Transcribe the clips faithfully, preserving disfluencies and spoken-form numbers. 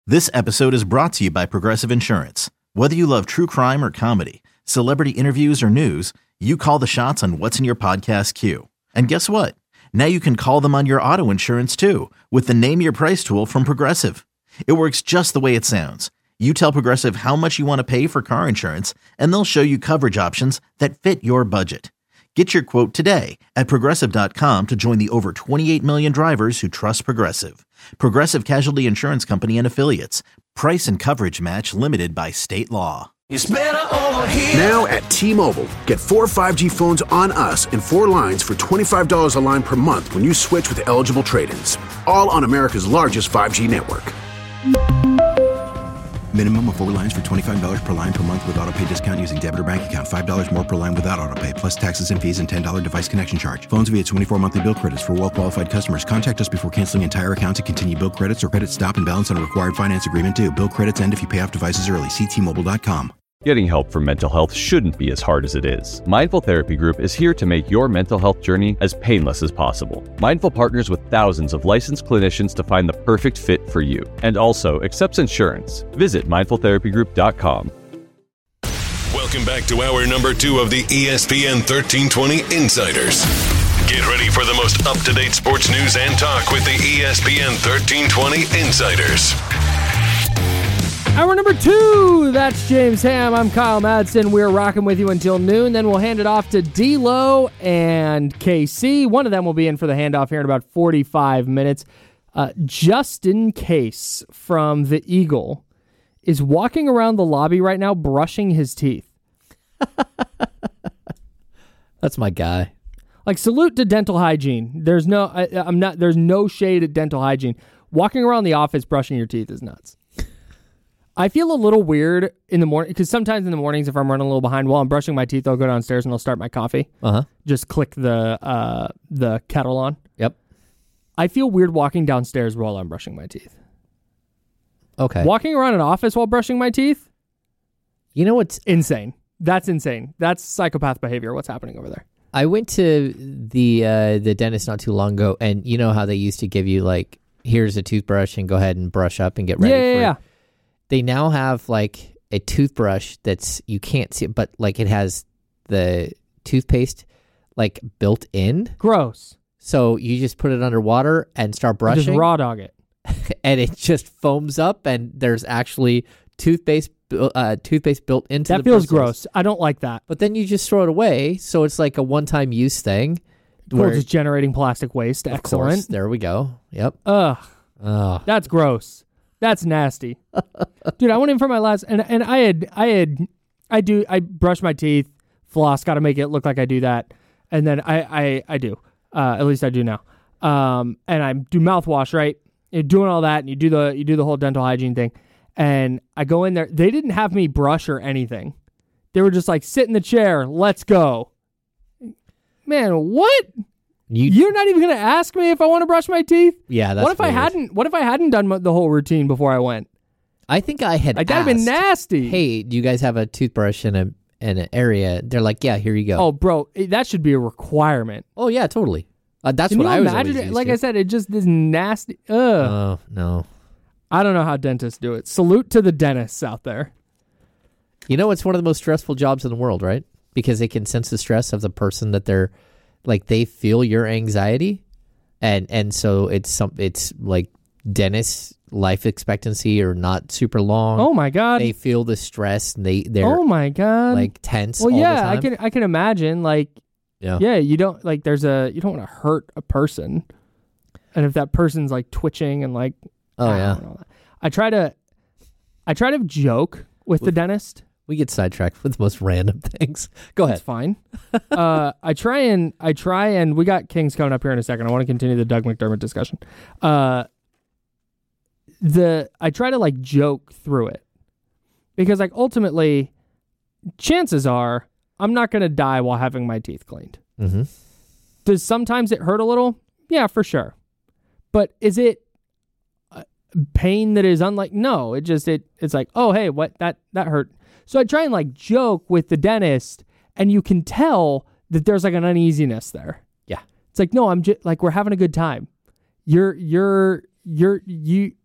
This episode is brought to you by Progressive Insurance. Whether you love true crime or comedy, celebrity interviews or news, you call the shots on what's in your podcast queue. And guess what? Now you can call them on your auto insurance too with the Name Your Price tool from Progressive. It works just the way it sounds. You tell Progressive how much you want to pay for car insurance, and they'll show you coverage options that fit your budget. Get your quote today at Progressive dot com to join the over twenty-eight million drivers who trust Progressive. Progressive Casualty Insurance Company and Affiliates. Price and coverage match limited by state law. It's better over here. Now at T-Mobile, get four five G phones on us and four lines for twenty-five dollars a line per month when you switch with eligible trade-ins. All on America's largest five G network. Minimum of four lines for twenty-five dollars per line per month with autopay discount using debit or bank account. five dollars more per line without autopay, plus taxes and fees and ten dollars device connection charge. Phones via twenty-four monthly bill credits for well-qualified customers. Contact us before canceling entire account to continue bill credits or credit stop and balance on a required finance agreement due. Bill credits end if you pay off devices early. See T Mobile dot com. Getting help for mental health shouldn't be as hard as it is. Mindful Therapy Group is here to make your mental health journey as painless as possible. Mindful partners with thousands of licensed clinicians to find the perfect fit for you, and also accepts insurance. Visit mindful therapy group dot com. Welcome back to hour number two of the E S P N thirteen twenty Insiders. Get ready for the most up-to-date sports news and talk with the E S P N thirteen twenty Insiders. Hour number two, that's James Ham. I'm Kyle Madsen. We're rocking with you until noon. Then we'll hand it off to D-Lo and K C. One of them will be in for the handoff here in about forty-five minutes. Uh, Justin Case from the Eagle is walking around the lobby right now brushing his teeth. That's my guy. Like, salute to dental hygiene. There's no, I, I'm not. There's no shade at dental hygiene. Walking around the office brushing your teeth is nuts. I feel a little weird in the morning because sometimes in the mornings, if I'm running a little behind while I'm brushing my teeth, I'll go downstairs and I'll start my coffee. Uh huh. Just click the uh, the kettle on. Yep. I feel weird walking downstairs while I'm brushing my teeth. Okay. Walking around an office while brushing my teeth. You know what's insane? That's insane. That's psychopath behavior. What's happening over there? I went to the uh, the dentist not too long ago, and you know how they used to give you like, here's a toothbrush and go ahead and brush up and get ready yeah, yeah, for yeah. it. They now have like a toothbrush that's, you can't see it, but like it has the toothpaste like built in. Gross. So you just put it under water and start brushing. Just raw dog it. And it just foams up and there's actually toothpaste uh, toothpaste built into that the feels bristles. gross. I don't like that. But then you just throw it away. So it's like a one-time use thing. Cool, just generating plastic waste. Of Excellent. Course, there we go. Yep. Ugh. Ugh. That's gross. That's nasty. Dude, I went in for my last, and and I had, I had, I do, I brush my teeth, floss, got to make it look like I do that. And then I, I, I do, uh, at least I do now. Um, and I do mouthwash, right? You're doing all that and you do the, you do the whole dental hygiene thing. And I go in there, they didn't have me brush or anything. They were just like, sit in the chair, let's go. Man, what? You, You're not even going to ask me if I want to brush my teeth? Yeah, that's What if weird. I hadn't? What if I hadn't done the whole routine before I went? I think I had Like, that'd have been asked, nasty. Hey, do you guys have a toothbrush in a in an area? They're like, yeah, here you go. Oh, bro, it- that should be a requirement. Oh yeah, totally. Uh, that's Can what you I was imagine always it? used Like to. I said, it just is nasty. Ugh. Oh no. I don't know how dentists do it. Salute to the dentists out there. You know, it's one of the most stressful jobs in the world, right? Because they can sense the stress of the person that they're, like, they feel your anxiety, and and so it's some it's like dentist life expectancy or not super long. Oh my god. They feel the stress and they they're Oh my god. like tense. Well, all yeah, the time. I can I can imagine. Like, Yeah. yeah, you don't like. There's a you don't want to hurt a person, and if that person's like twitching and like, Oh I yeah. don't know. I try to, I try to joke with the dentist. We get sidetracked with the most random things. Go ahead. That's fine. uh, I try and I try and we got Kings coming up here in a second. I want to continue the Doug McDermott discussion. Uh, the I try to like joke through it because like ultimately, chances are I'm not going to die while having my teeth cleaned. Mm-hmm. Does sometimes it hurt a little? Yeah, for sure. But is it uh, pain that is unlike? No, it just it it's like, oh hey, what that that hurt. So I try and like joke with the dentist, and you can tell that there's like an uneasiness there. Yeah, it's like no, I'm just like we're having a good time. You're you're you're you.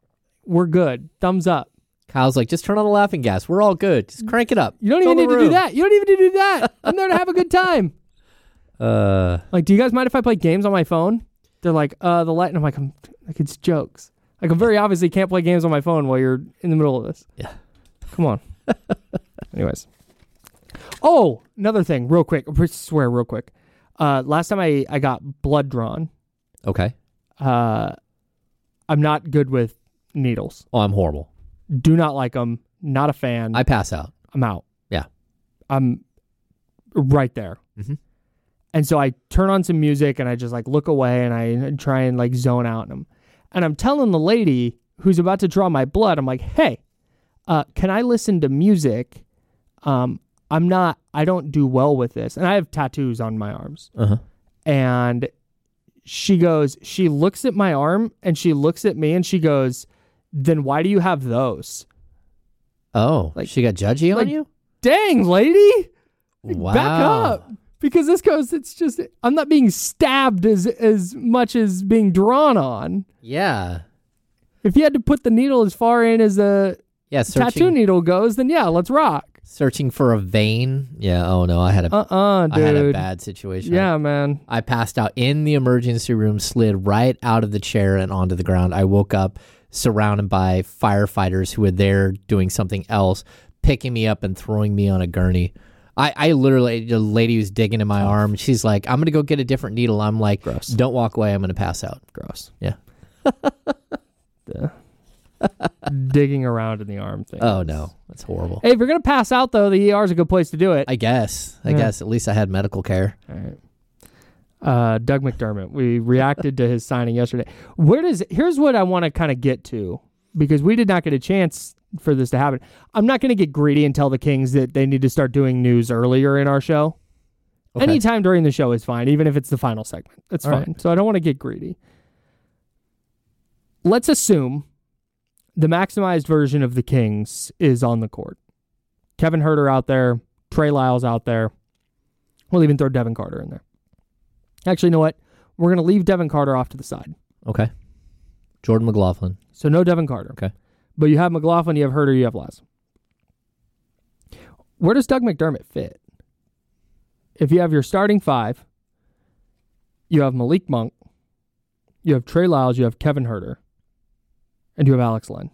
we're good. Thumbs up. Kyle's like, just turn on the laughing gas. We're all good. Just crank it up. You don't Fill even the need to room. do that. You don't even need to do that. I'm there to have a good time. Uh, Like, do you guys mind if I play games on my phone? They're like, uh, the light. And I'm like, I'm like, it's jokes. Like, I very obviously can't play games on my phone while you're in the middle of this. Yeah. Come on. Anyways. Oh, another thing, real quick. I swear, real quick. Uh, last time I, I got blood drawn, okay. uh, I'm not good with needles. Oh, I'm horrible. Do not like them. Not a fan. I pass out. I'm out. Yeah. I'm right there. Mhm. And so I turn on some music and I just like look away and I try and like zone out in them. And I'm telling the lady who's about to draw my blood, I'm like, hey, uh, can I listen to music? Um, I'm not, I don't do well with this. And I have tattoos on my arms. Uh-huh. And she goes, she looks at my arm and she looks at me and she goes, then why do you have those? Oh, Like- she got judgy on like, you? Dang, lady. Wow. Back up. Because this goes, it's just, I'm not being stabbed as as much as being drawn on. Yeah. If you had to put the needle as far in as the Yeah, tattoo searching, needle goes, then yeah, let's rock. searching for a vein. Yeah, oh no, I had a, Uh-uh, dude. I had a bad situation. Yeah, man. I passed out in the emergency room, slid right out of the chair and onto the ground. I woke up surrounded by firefighters who were there doing something else, picking me up and throwing me on a gurney. I, I literally, the lady was digging in my arm. She's like, I'm going to go get a different needle. I'm like, Gross. Don't walk away. I'm going to pass out. Gross. Yeah. The digging around in the arm thing. Oh, no. That's horrible. Hey, if you're going to pass out, though, the E R is a good place to do it. I guess. I Yeah. guess. At least I had medical care. All right. Uh, Doug McDermott. We reacted to his signing yesterday. Where does here's what I want to kind of get to, because we did not get a chance for this to happen. I'm not going to get greedy and tell the Kings that they need to start doing news earlier in our show. Okay. Anytime during the show is fine, even if it's the final segment. That's All fine. right. So I don't want to get greedy. Let's assume the maximized version of the Kings is on the court. Kevin Huerter out there, Trey Lyles out there. We'll even throw Devin Carter in there. Actually, you know what? We're going to leave Devin Carter off to the side. Okay. Jordan McLaughlin. So no Devin Carter. Okay. But you have McLaughlin, you have Huerter, you have Lyles. Where does Doug McDermott fit? If you have your starting five, you have Malik Monk, you have Trey Lyles, you have Kevin Huerter, and you have Alex Len.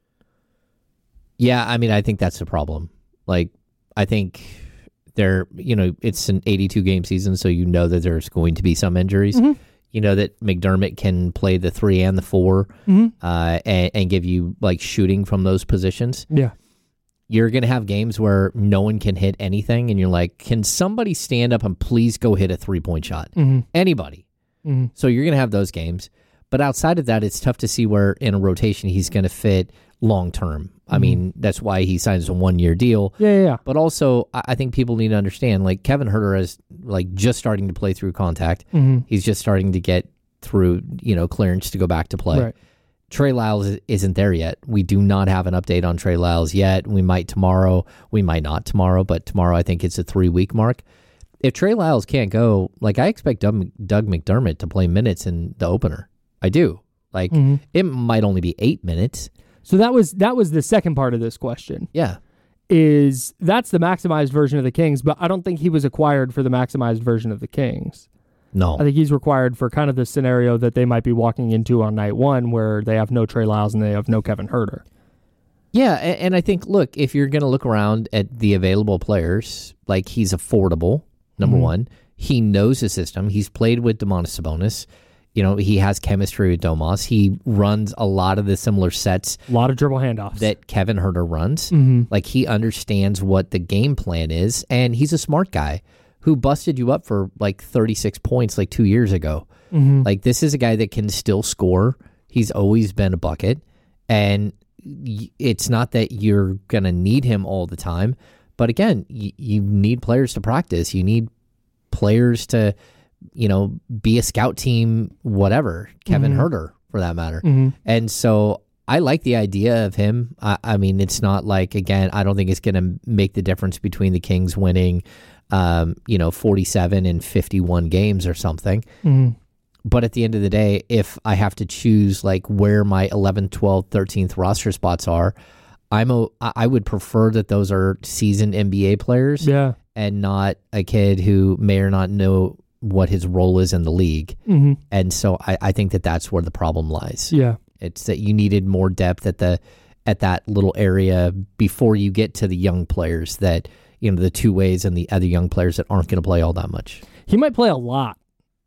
Yeah, I mean, I think that's the problem. Like, I think there, you know, it's an eighty-two game season, so you know that there's going to be some injuries. Mm-hmm. You know that McDermott can play the three and the four, Mm-hmm. uh, and, and give you like shooting from those positions. Yeah. You're going to have games where no one can hit anything, and you're like, can somebody stand up and please go hit a three-point shot? Mm-hmm. Anybody. Mm-hmm. So you're going to have those games. But outside of that, it's tough to see where in a rotation he's going to fit long-term. I Mm-hmm. mean, that's why he signs a one-year deal. Yeah, yeah, yeah. But also, I I think people need to understand, like, Kevin Huerter is, like, just starting to play through contact. Mm-hmm. He's just starting to get through, you know, clearance to go back to play. Right. Trey Lyles isn't there yet. We do not have an update on Trey Lyles yet. We might tomorrow. We might not tomorrow, but tomorrow I think it's a three-week mark. If Trey Lyles can't go, like, I expect Doug, Doug McDermott to play minutes in the opener. I do. Like, Mm-hmm. it might only be eight minutes. So that was that was the second part of this question. Yeah. Is that's the maximized version of the Kings, but I don't think he was acquired for the maximized version of the Kings. No. I think he's required for kind of the scenario that they might be walking into on night one, where they have no Trey Lyles and they have no Kevin Huerter. Yeah, and, and I think, look, if you're going to look around at the available players, like, he's affordable, number Mm-hmm. one. He knows the system. He's played with Domantas Sabonis. You know, he has chemistry with Domas. He runs a lot of the similar sets A lot of dribble handoffs. that Kevin Huerter runs. Mm-hmm. Like, he understands what the game plan is, and he's a smart guy who busted you up for, like, thirty-six points, like, two years ago. Mm-hmm. Like, this is a guy that can still score. He's always been a bucket, and y- it's not that you're going to need him all the time, but again, y- you need players to practice. You need players to, you know, be a scout team, whatever, Kevin Mhm. Huerter, for that matter. Mhm. And so I like the idea of him. I, I mean, it's not like, again, I don't think it's going to make the difference between the Kings winning, um, you know, forty-seven and fifty-one games or something. Mhm. But at the end of the day, if I have to choose like where my eleventh, twelfth, thirteenth roster spots are, I'm a, I would prefer that those are seasoned N B A players Yeah. and not a kid who may or not know what his role is in the league. Mm-hmm. And so I, I think that that's where the problem lies. Yeah. It's that you needed more depth at the at that little area before you get to the young players that, you know, the two ways and the other young players that aren't going to play all that much. He might play a lot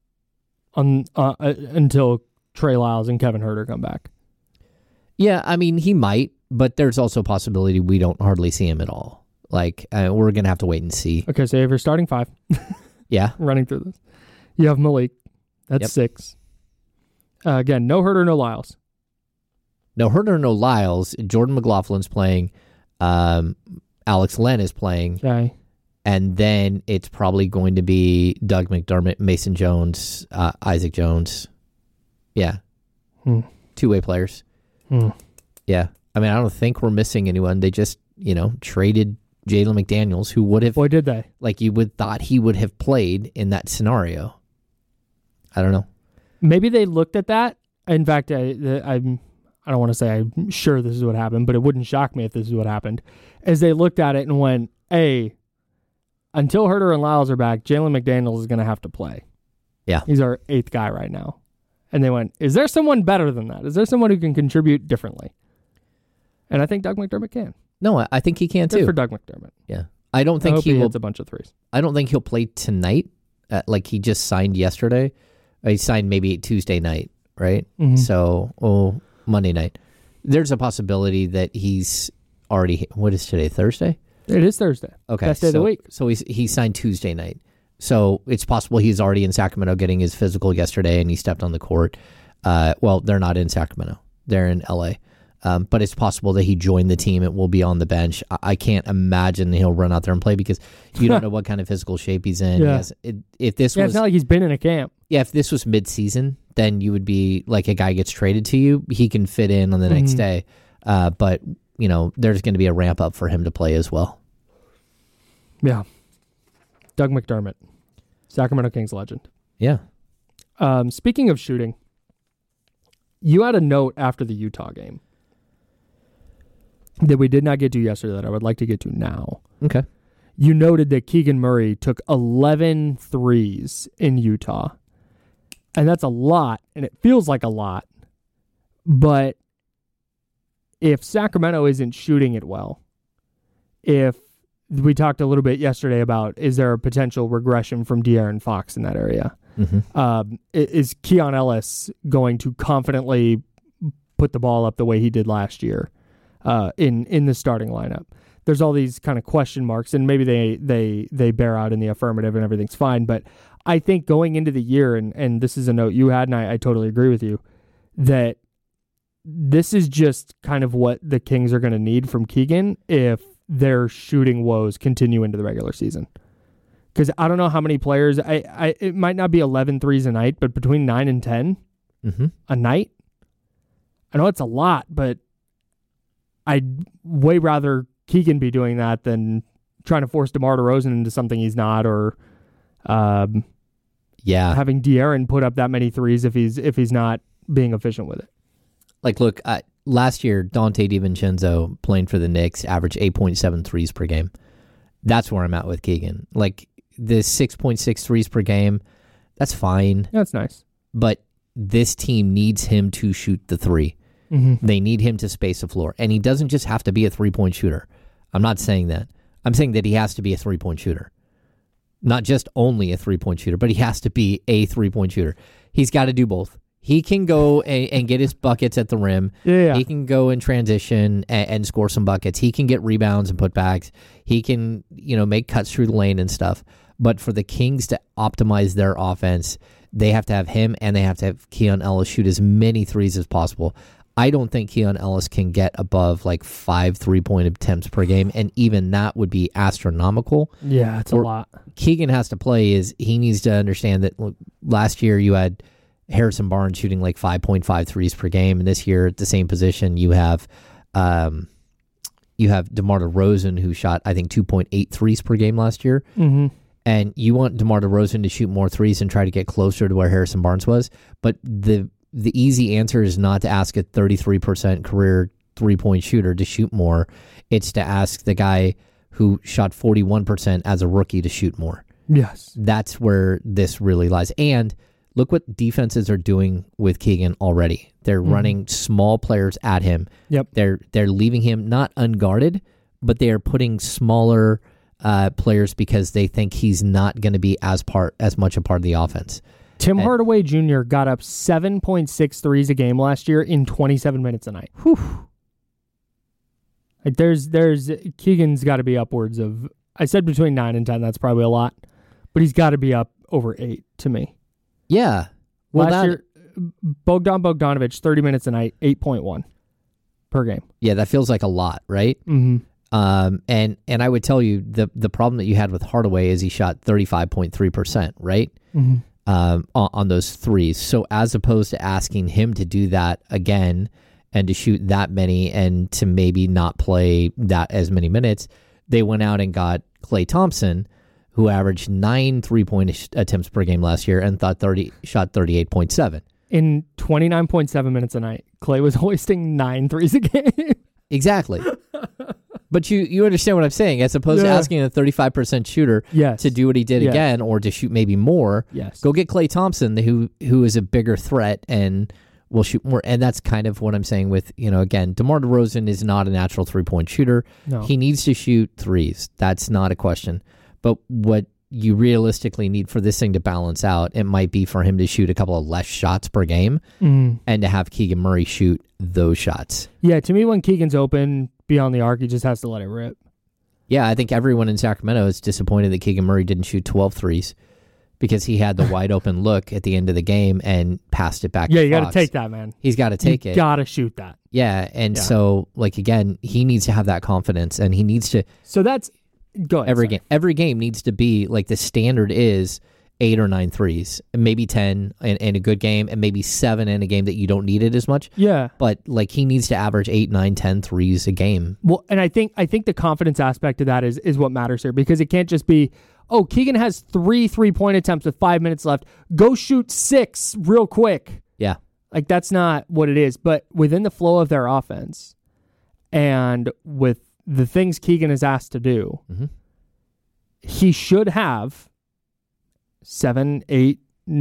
on uh, uh, until Trey Lyles and Kevin Huerter come back. Yeah, I mean, he might, but there's also a possibility we don't hardly see him at all. Like, uh, we're going to have to wait and see. Okay, so you have your starting five. Yeah. Running through this. You have Malik. That's Yep. six. Uh, again, no Huerter, no Lyles. No Huerter, no Lyles. Jordan McLaughlin's playing. Um, Alex Len is playing. Okay. And then it's probably going to be Doug McDermott, Mason Jones, uh, Isaac Jones. Yeah. Hmm. Two-way players. Hmm. Yeah. I mean, I don't think we're missing anyone. They just, you know, traded Jalen McDaniels, who would have, Boy, did they. like you would thought he would have played in that scenario. I don't know. Maybe they looked at that. In fact, I, I'm, I don't want to say I'm sure this is what happened, but it wouldn't shock me if this is what happened. As they looked at it and went, hey, until Huerter and Lyles are back, Jalen McDaniels is going to have to play. Yeah. He's our eighth guy right now. And they went, is there someone better than that? Is there someone who can contribute differently? And I think Doug McDermott can. No, I, I think he can Good too. for Doug McDermott. Yeah. I don't I think hope he, he will. hits a bunch of threes. I don't think he'll play tonight. Uh, like he just signed yesterday. He signed maybe Tuesday night, right? Mhm. So, oh, Monday night. There's a possibility that he's already. What is today? Thursday. It is Thursday. Okay, Best day of so, the week. So he's he signed Tuesday night. So it's possible he's already in Sacramento getting his physical yesterday, and he stepped on the court. Uh, well, they're not in Sacramento; they're in L A. Um, but it's possible that he joined the team and will be on the bench. I, I can't imagine he'll run out there and play because you don't know what kind of physical shape he's in. He Yeah. has- it, if this Yeah, was it's not like he's been in a camp. yeah, if this was mid-season, then you would be like a guy gets traded to you. He can fit in on the next Mhm. day. Uh, but, you know, there's going to be a ramp up for him to play as well. Yeah. Doug McDermott, Sacramento Kings legend. Yeah. Um, speaking of shooting, you had a note after the Utah game that we did not get to yesterday that I would like to get to now. Okay. You noted that Keegan Murray took eleven threes in Utah. And that's a lot, and it feels like a lot. But if Sacramento isn't shooting it well, if we talked a little bit yesterday about is there a potential regression from De'Aaron Fox in that area? Mm-hmm. Um, i- is Keon Ellis going to confidently put the ball up the way he did last year uh, in in the starting lineup? There's all these kind of question marks, and maybe they they they bear out in the affirmative and everything's fine. But I think going into the year, and, and this is a note you had, and I, I totally agree with you, that this is just kind of what the Kings are going to need from Keegan if their shooting woes continue into the regular season. Because I don't know how many players, I, I it might not be eleven threes a night, but between nine and ten Mm-hmm. a night, I know it's a lot, but I'd way rather Keegan be doing that than trying to force DeMar DeRozan into something he's not, or um, Yeah. having De'Aaron put up that many threes if he's if he's not being efficient with it. Like, look, I, last year, Dante DiVincenzo playing for the Knicks averaged eight point seven threes per game. That's where I'm at with Keegan. Like, the six point six threes per game, that's fine. That's nice. But this team needs him to shoot the three. Mm-hmm. They need him to space the floor. And he doesn't just have to be a three-point shooter. I'm not saying that. I'm saying that he has to be a three-point shooter. Not just only a three-point shooter, but he has to be a three-point shooter. He's got to do both. He can go and, and get his buckets at the rim. Yeah, yeah. He can go in transition and, and score some buckets. He can get rebounds and putbacks. He can, you know, make cuts through the lane and stuff. But for the Kings to optimize their offense, they have to have him and they have to have Keon Ellis shoot as many threes as possible. I don't think Keon Ellis can get above like five three-point attempts per game, and even that would be astronomical. Yeah, it's Or- a lot. Keegan has to play is he needs to understand that look, last year you had Harrison Barnes shooting like five point five threes per game, and this year at the same position you have um, you have DeMar DeRozan who shot I think two point eight threes per game last year. Mm-hmm. And you want DeMar DeRozan to shoot more threes and try to get closer to where Harrison Barnes was. But the the easy answer is not to ask a thirty-three percent career three-point shooter to shoot more. It's to ask the guy who shot forty-one percent as a rookie to shoot more. Yes. That's where this really lies. And look what defenses are doing with Keegan already. They're mm-hmm. running small players at him. Yep. They're they're leaving him not unguarded, but they are putting smaller uh, players because they think he's not going to be as part as much a part of the offense. Tim and, Hardaway Junior got up seven point six threes a game last year in twenty-seven minutes a night. Whew. Like there's there's Keegan's got to be upwards of, I said between nine and ten. That's probably a lot, but he's got to be up over eight to me. Yeah. Well, last that, year, Bogdan Bogdanovic, thirty minutes a night, eight point one per game. Yeah, that feels like a lot, right? Mm-hmm. Um, and and I would tell you the the problem that you had with Hardaway is he shot thirty-five point three percent, right? Mm-hmm. Um, on, on those threes. So as opposed to asking him to do that again and to shoot that many and to maybe not play that as many minutes, they went out and got Klay Thompson, who averaged nine three-point attempts per game last year and thought thirty shot thirty-eight point seven. In twenty-nine point seven minutes a night, Klay was hoisting nine threes a game. Exactly. But you, you understand what I'm saying. As opposed yeah. to asking a thirty-five percent shooter yes. to do what he did yes. again or to shoot maybe more, yes. go get Klay Thompson, who who is a bigger threat and will shoot more. And that's kind of what I'm saying with, you know, again, DeMar DeRozan is not a natural three-point shooter. No. He needs to shoot threes. That's not a question. But what you realistically need for this thing to balance out, it might be for him to shoot a couple of less shots per game mm. and to have Keegan Murray shoot those shots. Yeah, to me, when Keegan's open beyond the arc, he just has to let it rip. Yeah, I think everyone in Sacramento is disappointed that Keegan Murray didn't shoot twelve threes because he had the wide open look at the end of the game and passed it back yeah, to you got Fox. to take that, man. He's got to take you it. got to shoot that. Yeah, and yeah. so, like, again, he needs to have that confidence, and he needs to... So that's... Go ahead. Every sorry. game, every game needs to be, like, the standard is eight or nine threes, maybe ten in, in a good game, and maybe seven in a game that you don't need it as much. Yeah. But, like, he needs to average eight, nine, ten threes a game. Well, and I think I think the confidence aspect of that is, is what matters here, because it can't just be, oh, Keegan has three three-point attempts with five minutes left. Go shoot six real quick. Yeah. Like, that's not what it is. But within the flow of their offense and with the things Keegan is asked to do, mm-hmm. he should have seven, eight,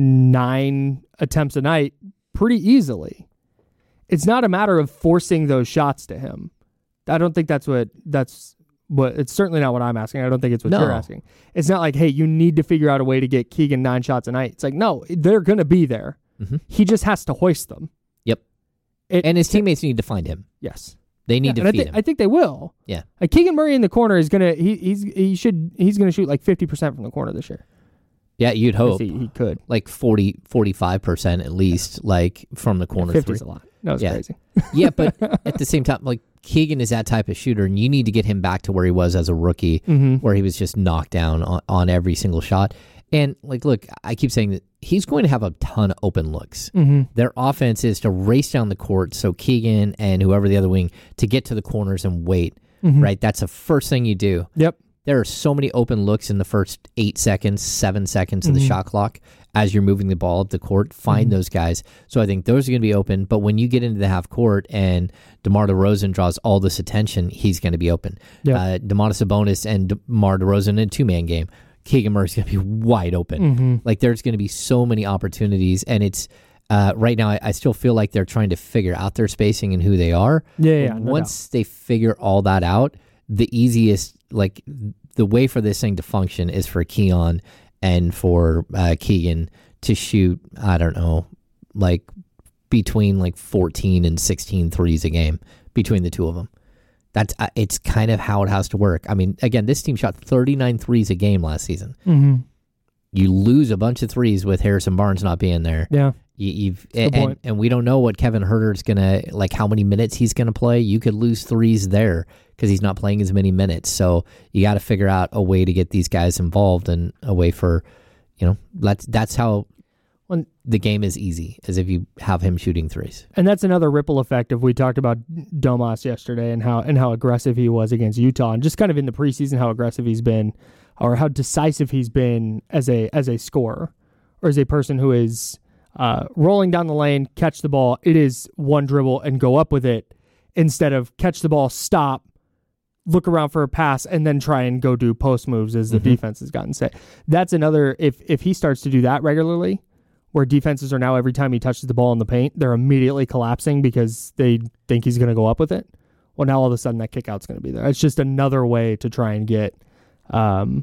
nine attempts a night pretty easily. It's not a matter of forcing those shots to him. I don't think that's what that's what it's certainly not what I'm asking. I don't think it's what no. you're asking. It's not like, hey, you need to figure out a way to get Keegan nine shots a night. It's like, no, they're going to be there. Mm-hmm. He just has to hoist them. Yep. It, and his teammates need to find him. Yes. They need yeah, to and feed I, th- him. I think they will. Yeah. Like Keegan Murray in the corner is gonna he he's he should he's gonna shoot like fifty percent from the corner this year. Yeah, you'd hope. He, he could. Like forty, forty-five percent at least, like from the corner. fifty is three. a lot. No, it's yeah. crazy. Yeah, but at the same time, like Keegan is that type of shooter, and you need to get him back to where he was as a rookie, mm-hmm. where he was just knocked down on, on every single shot. And like, look, I keep saying that he's going to have a ton of open looks. Mm-hmm. Their offense is to race down the court, so Keegan and whoever the other wing to get to the corners and wait. Mm-hmm. Right, that's the first thing you do. Yep. There are so many open looks in the first eight seconds, seven seconds of mm-hmm. the shot clock as you're moving the ball up the court. Find mm-hmm. those guys. So I think those are going to be open. But when you get into the half court and DeMar DeRozan draws all this attention, he's going to be open. Yep. Uh, Domantas Sabonis and DeMar DeRozan in a two-man game, Keegan Murray's going to be wide open. Mm-hmm. Like there's going to be so many opportunities, and it's uh, right now I, I still feel like they're trying to figure out their spacing and who they are. Yeah, yeah. No Once doubt. They figure all that out, the easiest, like the way for this thing to function is for Keon and for uh, Keegan to shoot, I don't know, like between like fourteen and sixteen threes a game between the two of them. That's uh, it's kind of how it has to work. I mean, again, this team shot thirty-nine threes a game last season. Mm-hmm. You lose a bunch of threes with Harrison Barnes not being there. Yeah. You, you've and, and, and we don't know what Kevin Huerter's gonna like, how many minutes he's gonna play. You could lose threes there because he's not playing as many minutes. So you got to figure out a way to get these guys involved and a way for, you know, that's that's how when, the game is easy, as if you have him shooting threes. And that's another ripple effect of we talked about Domas yesterday and how and how aggressive he was against Utah, and just kind of in the preseason how aggressive he's been or how decisive he's been as a as a scorer, or as a person who is uh, rolling down the lane, catch the ball. It is one dribble and go up with it instead of catch the ball, stop, look around for a pass, and then try and go do post moves as the mm-hmm. defense has gotten set. That's another, if if he starts to do that regularly, where defenses are now, every time he touches the ball in the paint, they're immediately collapsing because they think he's going to go up with it. Well, now all of a sudden that kick out's going to be there. It's just another way to try and get um,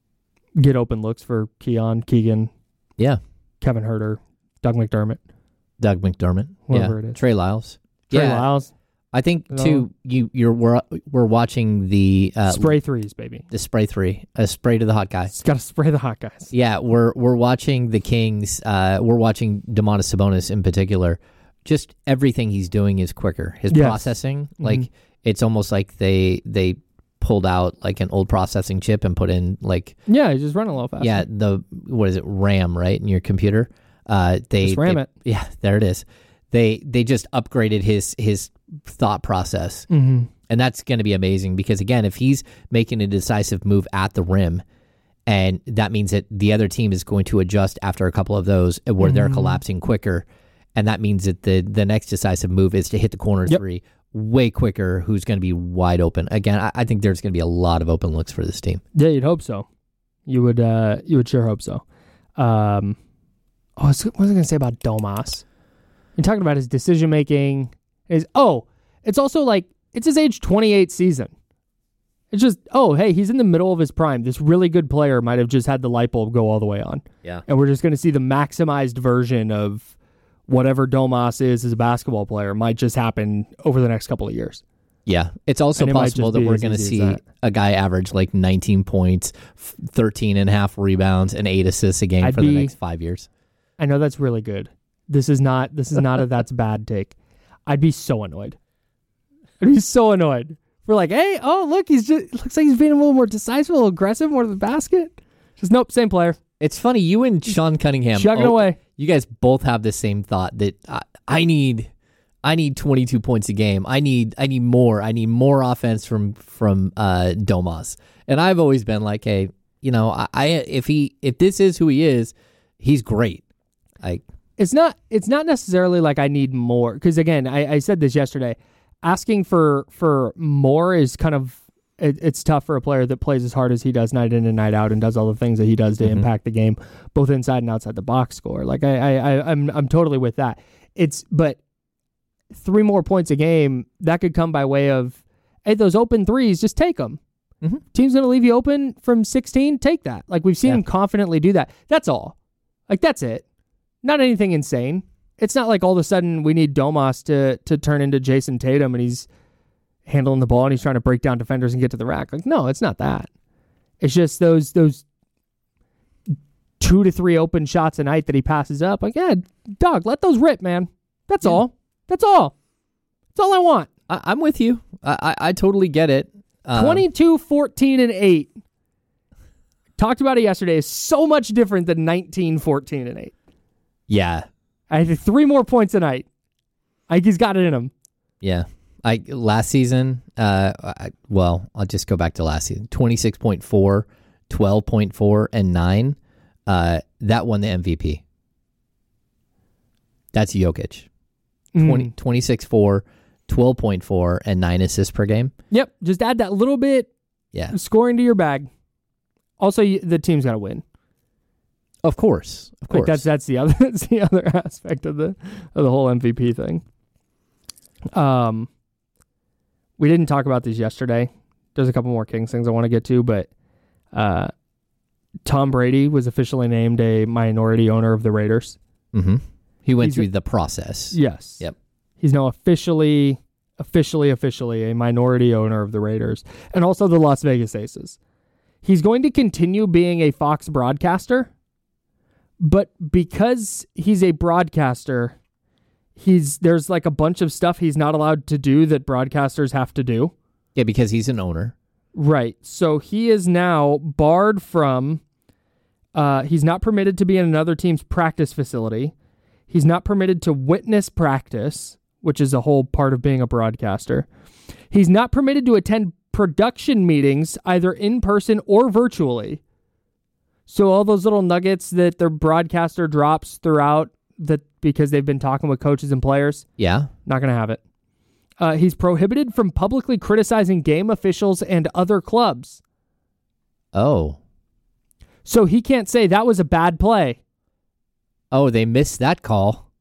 get open looks for Keon, Keegan, yeah, Kevin Huerter, Doug McDermott. Doug McDermott. Whoever yeah. it is. Trey Lyles. Trey yeah. Lyles. I think, No. too, you, you're we're, we're watching the... Uh, Spray threes, baby. The spray three. A spray to the hot guy. It's got to spray the hot guys. Yeah, we're we're watching the Kings. Uh, we're watching Domantas Sabonis in particular. Just everything he's doing is quicker. His Yes. processing, Mm-hmm. like, it's almost like they they pulled out, like, an old processing chip and put in, like... Yeah, he's just running a little faster. Yeah, the, what is it, RAM, right, in your computer? Uh, they Just RAM they- it. Yeah, there it is. They they just upgraded his his thought process. Mm-hmm. And that's going to be amazing because, again, if he's making a decisive move at the rim, and that means that the other team is going to adjust after a couple of those where mm-hmm. they're collapsing quicker, and that means that the, the next decisive move is to hit the corner yep. three way quicker, who's going to be wide open. Again, I, I think there's going to be a lot of open looks for this team. Yeah, you'd hope so. You would uh, you would sure hope so. Um, oh, what was I going to say about Domas? You're talking about his decision-making. Is oh, it's also like, it's his age twenty-eight season. It's just, oh, hey, he's in the middle of his prime. This really good player might have just had the light bulb go all the way on. Yeah. And we're just going to see the maximized version of whatever Domas is as a basketball player might just happen over the next couple of years. Yeah. It's also And it might possible just that be we're as going to easy see as that. a guy average like nineteen points, thirteen and a half rebounds, and eight assists a game I'd for the be- next five years. I know that's really good. This is not, this is not a that's bad take. I'd be so annoyed. I'd be so annoyed. We're like, hey, oh, look, he's just, looks like he's being a little more decisive, a little aggressive, more to the basket. Just, nope, same player. It's funny, you and Sean Cunningham, Chugging oh, away. you guys both have the same thought that I, I need, I need twenty-two points a game. I need, I need more. I need more offense from from uh, Domas. And I've always been like, hey, you know, I, I if he if this is who he is, he's great. Like, It's not it's not necessarily like I need more, because again, I, I said this yesterday. Asking for for more is kind of it, it's tough for a player that plays as hard as he does night in and night out and does all the things that he does to mm-hmm. impact the game, both inside and outside the box score. Like I, I, I I'm I'm totally with that. It's but three more points a game, that could come by way of, hey, those open threes, just take them. mm-hmm. Team's going to leave you open from sixteen, take that. Like we've seen Yeah. him confidently do that. That's all. Like that's it. Not anything insane. It's not like all of a sudden we need Domas to to turn into Jason Tatum and he's handling the ball and he's trying to break down defenders and get to the rack. Like, no, it's not that. It's just those those two to three open shots a night that he passes up. Like, yeah, dog, let those rip, man. That's Yeah. all. That's all. That's all I want. I, I'm with you. I, I, I totally get it. Um, twenty-two, fourteen, and eight. Talked about it yesterday. Is so much different than nineteen, fourteen, and eight. Yeah, I had three more points a night. I think he's got it in him. yeah. I last season, uh, I, well, I'll just go back to last season. twenty-six point four, twelve point four, and nine. Uh, that won the M V P. That's Jokic. twenty, twenty-six point four, twelve point four, and nine assists per game. Yep. Just add that little bit Yeah. of scoring to your bag. Also, you, the team's got to win. Of course. Of course. Like that's that's the other that's the other aspect of the of the whole M V P thing. Um, we didn't talk about these yesterday. There's a couple more Kings things I want to get to, but uh, Tom Brady was officially named a minority owner of the Raiders. Mm-hmm. He went He's through a- the process. Yes. Yep. He's now officially, officially, officially a minority owner of the Raiders and also the Las Vegas Aces. He's going to continue being a Fox broadcaster, but because he's a broadcaster, he's there's like a bunch of stuff he's not allowed to do that broadcasters have to do. Yeah, because he's an owner. Right. So he is now barred from, uh, he's not permitted to be in another team's practice facility. He's not permitted to witness practice, which is a whole part of being a broadcaster. He's not permitted to attend production meetings, either in person or virtually. So all those little nuggets that their broadcaster drops throughout that because they've been talking with coaches and players. Yeah. Not going to have it. Uh, he's prohibited from publicly criticizing game officials and other clubs. Oh. So he can't say that was a bad play. Oh, they missed that call.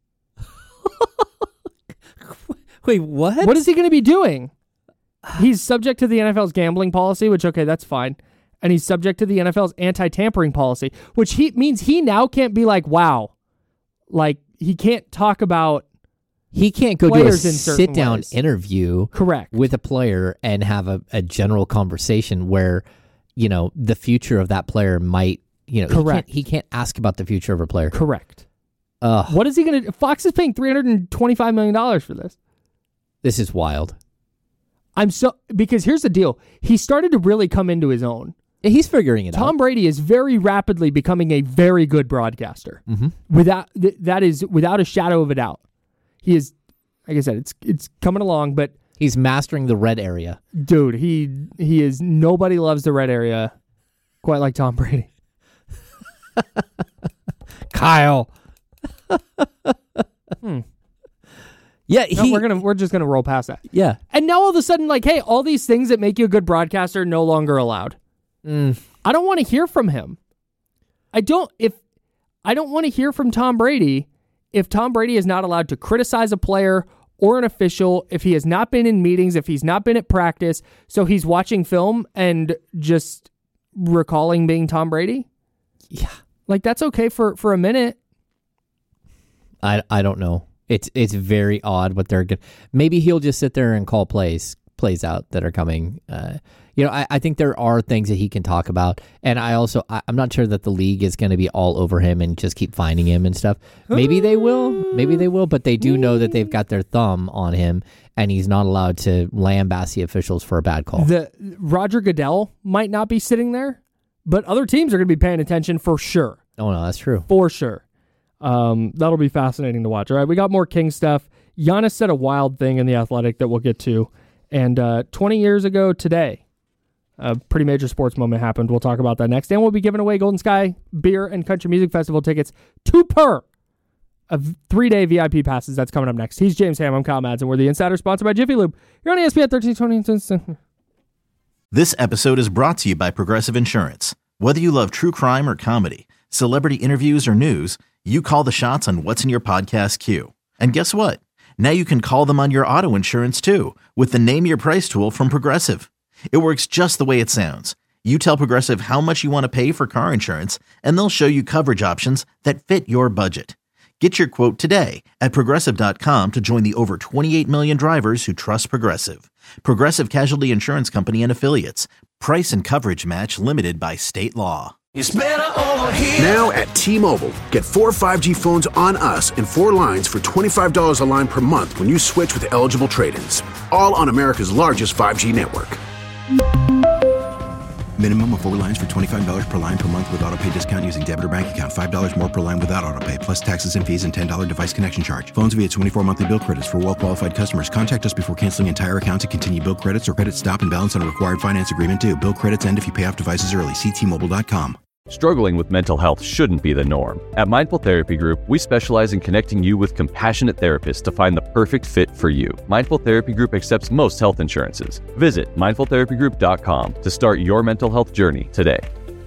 Wait, what? What is he going to be doing? He's subject to the N F L's gambling policy, which, okay, that's fine. And he's subject to the N F L's anti-tampering policy, which he means he now can't be like, wow. Like, he can't talk about He can't go do a players in certain sit-down ways. interview Correct. with a player and have a, a general conversation where, you know, the future of that player might, you know, Correct. He can't, he can't ask about the future of a player. Correct. Ugh, What is he going to... Fox is paying three hundred twenty-five million dollars for this. this is wild. I'm so... Because here's the deal. He started to really come into his own. He's figuring it Tom out. Brady is very rapidly becoming a very good broadcaster. Mm-hmm. Without th- that is without a shadow of a doubt. He is, like I said, it's it's coming along. But He's mastering the red area. dude, he he is nobody loves the red area quite like Tom Brady. Kyle. Hmm. Yeah, No, he, we're gonna we're just gonna roll past that. yeah. And now all of a sudden, like, hey, all these things that make you a good broadcaster are no longer allowed. Mm. I don't want to hear from him. I don't if I don't want to hear from Tom Brady if Tom Brady is not allowed to criticize a player or an official, if he has not been in meetings, if he's not been at practice, so he's watching film and just recalling being Tom Brady. Yeah. Like, that's okay for, for a minute. I, I don't know. It's it's very odd what they're good. Maybe he'll just sit there and call plays plays out that are coming. Uh, you know, I, I think there are things that he can talk about, and I also I, I'm not sure that the league is going to be all over him and just keep finding him and stuff. Maybe they will, maybe they will, but they do know that they've got their thumb on him, and he's not allowed to lambast the officials for a bad call. The Roger Goodell might not be sitting there, but other teams are going to be paying attention for sure. Oh no, that's true. For sure. Um, that'll be fascinating to watch. All right, we got more King stuff. Giannis said a wild thing in The Athletic that we'll get to. And uh, twenty years ago today, a pretty major sports moment happened. We'll talk about that next. And we'll be giving away Golden Sky Beer and Country Music Festival tickets, two per, of three-day V I P passes. That's coming up next. He's James Ham. I'm Kyle Madsen. We're the Insider, sponsored by Jiffy Lube. You're on E S P N thirteen twenty. This episode is brought to you by Progressive Insurance. Whether you love true crime or comedy, celebrity interviews or news, you call the shots on what's in your podcast queue. And guess what? Now you can call them on your auto insurance too with the Name Your Price tool from Progressive. It works just the way it sounds. You tell Progressive how much you want to pay for car insurance, and they'll show you coverage options that fit your budget. Get your quote today at Progressive dot com to join the over twenty-eight million drivers who trust Progressive. Progressive Casualty Insurance Company and Affiliates. Price and coverage match limited by state law. Now at T-Mobile, get four five G phones on us and four lines for twenty-five dollars a line per month when you switch with eligible trade-ins. All on America's largest five G network. Minimum of four lines for twenty-five dollars per line per month with auto pay discount using debit or bank account. five dollars more per line without auto pay, plus taxes and fees and ten dollars device connection charge. Phones via twenty-four monthly bill credits for well-qualified customers. Contact us before canceling entire account to continue bill credits or credit stop and balance on a required finance agreement due. Bill credits end if you pay off devices early. See T Mobile dot com. Struggling with mental health shouldn't be the norm. At Mindful Therapy Group, we specialize in connecting you with compassionate therapists to find the perfect fit for you. Mindful Therapy Group accepts most health insurances. Visit mindful therapy group dot com to start your mental health journey today.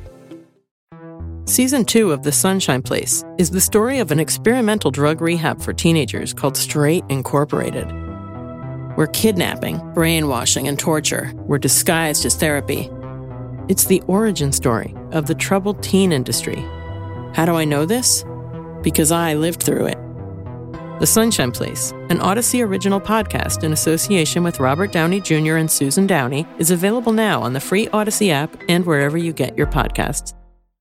Season two of The Sunshine Place is the story of an experimental drug rehab for teenagers called Straight Incorporated, where kidnapping, brainwashing, and torture were disguised as therapy. It's the origin story of the troubled teen industry. How do I know this? Because I lived through it. The Sunshine Place, an Odyssey original podcast in association with Robert Downey Junior and Susan Downey, is available now on the free Odyssey app and wherever you get your podcasts.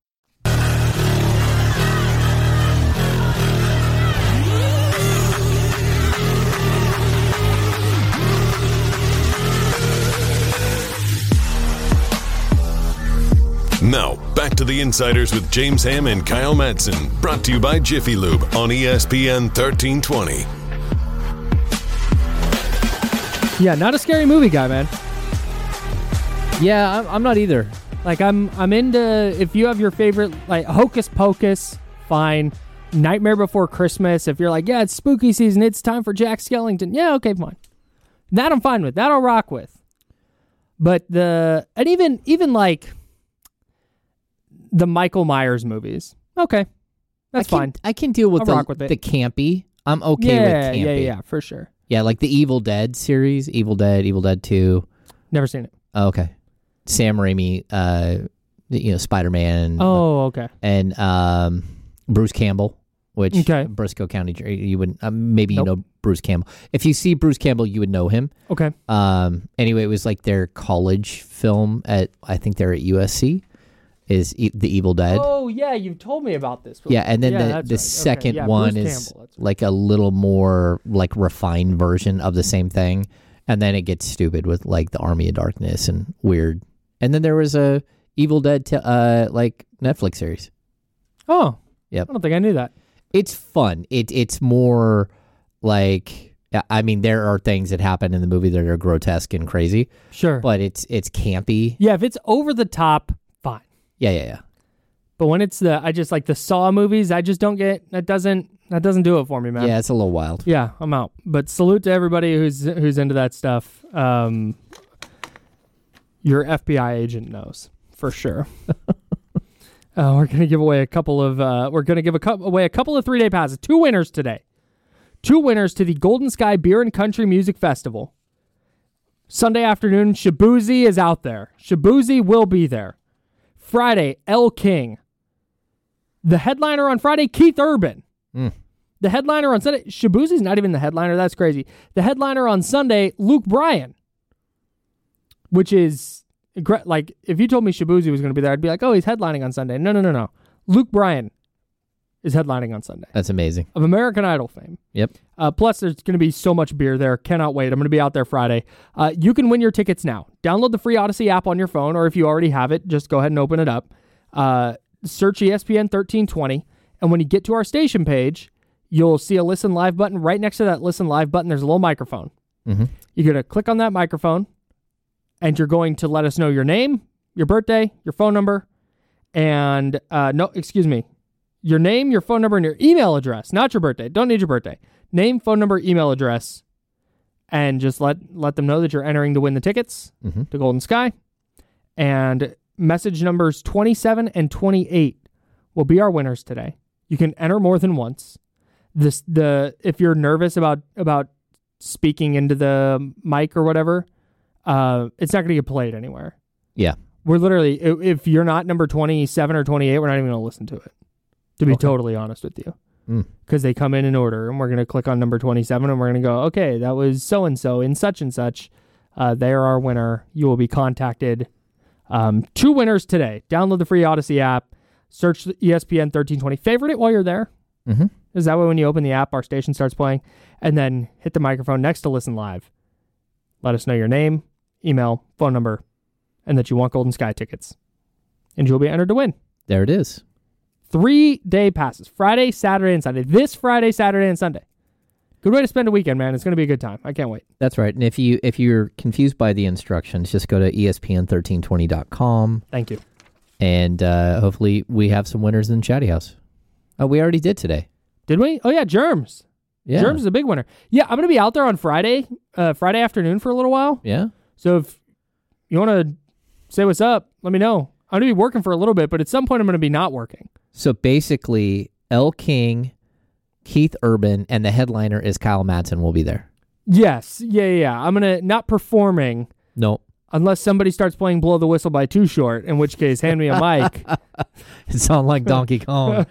Now, back to the Insiders with James Ham and Kyle Madsen. Brought to you by Jiffy Lube on E S P N thirteen twenty. Yeah, not a scary movie guy, man. Yeah, I'm, I'm not either. Like I'm I'm into if you have your favorite like Hocus Pocus, fine. Nightmare Before Christmas, if you're like, yeah, it's spooky season, it's time for Jack Skellington. Yeah, okay, fine. That I'm fine with. That I'll rock with. But the and even even like the Michael Myers movies. Okay. That's I can, fine. I can deal with I'll the, rock with it. the campy. I'm okay yeah, with campy. Yeah, yeah, for sure. Yeah, like the Evil Dead series, Evil Dead, Evil Dead two. Never seen it. Oh, okay. Sam Raimi, uh, you know, Spider-Man. Oh, okay. And um, Bruce Campbell, which okay. Briscoe County, you would um, maybe nope. you know Bruce Campbell. If you see Bruce Campbell, you would know him. Okay. Um. Anyway, it was like their college film at I think they're at U S C. Is e- the Evil Dead? Oh yeah, you've told me about this before. Yeah, and then yeah, the, that's the right. second okay. yeah, one Bruce is Campbell, like a little more like refined version of the same thing, and then it gets stupid with like the Army of Darkness and weird. And then there was a Evil Dead t- uh like Netflix series. Oh, yep. I don't think I knew that. It's fun. It it's more like I mean there are things that happen in the movie that are grotesque and crazy. Sure, but it's it's campy. Yeah, if it's over the top, fine. Yeah, yeah, yeah. But when it's the, I just like the Saw movies, I just don't get, that doesn't, that doesn't do it for me, man. Yeah, it's a little wild. Yeah, I'm out. But salute to everybody who's who's into that stuff. Um, your F B I agent knows, for sure. uh, we're going to give away a couple of, uh, we're going to give a co- away a couple of three-day passes. Two winners today. Two winners to the Golden Sky Beer and Country Music Festival. Sunday afternoon, Shabuzi is out there. Shabuzi will be there. Friday, El King. The headliner on Friday, Keith Urban. Mm. The headliner on Sunday, Shabuzi's not even the headliner. That's crazy. The headliner on Sunday, Luke Bryan. Which is, like, if you told me Shabuzi was going to be there, I'd be like, oh, he's headlining on Sunday. No, no, no, no. Luke Bryan is headlining on Sunday. That's amazing. Of American Idol fame. Yep. Uh, plus, there's going to be so much beer there. Cannot wait. I'm going to be out there Friday. Uh, you can win your tickets now. Download the free Odyssey app on your phone, or if you already have it, just go ahead and open it up. Uh, search E S P N thirteen twenty, and when you get to our station page, you'll see a Listen Live button. Right next to that Listen Live button, there's a little microphone. Mm-hmm. You're going to click on that microphone, and you're going to let us know your name, your birthday, your phone number, and, uh, no, excuse me, your name, your phone number, and your email address. Not your birthday. Don't need your birthday. Name, phone number, email address, and just let let them know that you're entering to win the tickets mm-hmm. to Golden Sky. And message numbers twenty-seven and twenty-eight will be our winners today. You can enter more than once. This the if you're nervous about about speaking into the mic or whatever, uh, it's not going to get played anywhere. Yeah, we're literally if you're not number twenty-seven or twenty-eight, we're not even going to listen to it. To be okay. totally honest with you. Because mm. they come in in order, and we're going to click on number twenty-seven, and we're going to go, okay, that was so-and-so in such and such. Uh, they're our winner. You will be contacted. Um, two winners today. Download the free Odyssey app. Search E S P N thirteen twenty. Favorite it while you're there. Mm-hmm. Is that way when you open the app, our station starts playing? And then hit the microphone next to Listen Live. Let us know your name, email, phone number, and that you want Golden Sky tickets. And you'll be entered to win. There it is. Three-day passes. Friday, Saturday, and Sunday. This Friday, Saturday, and Sunday. Good way to spend a weekend, man. It's going to be a good time. I can't wait. That's right. And if, you, if you're confused by the instructions, just go to E S P N thirteen twenty dot com. Thank you. And uh, hopefully we have some winners in the Chatty House. Oh, we already did today. Did we? Oh, yeah, Germs. Yeah. Germs is a big winner. Yeah, I'm going to be out there on Friday, uh, Friday afternoon for a little while. Yeah. So if you want to say what's up, let me know. I'm going to be working for a little bit, but at some point I'm going to be not working. So basically, El King, Keith Urban, and the headliner is Kyle Madsen will be there. Yes. Yeah, yeah, yeah. I'm going to, not performing. No. Unless somebody starts playing Blow the Whistle by Too Short, in which case, hand me a mic. It sounds like Donkey Kong.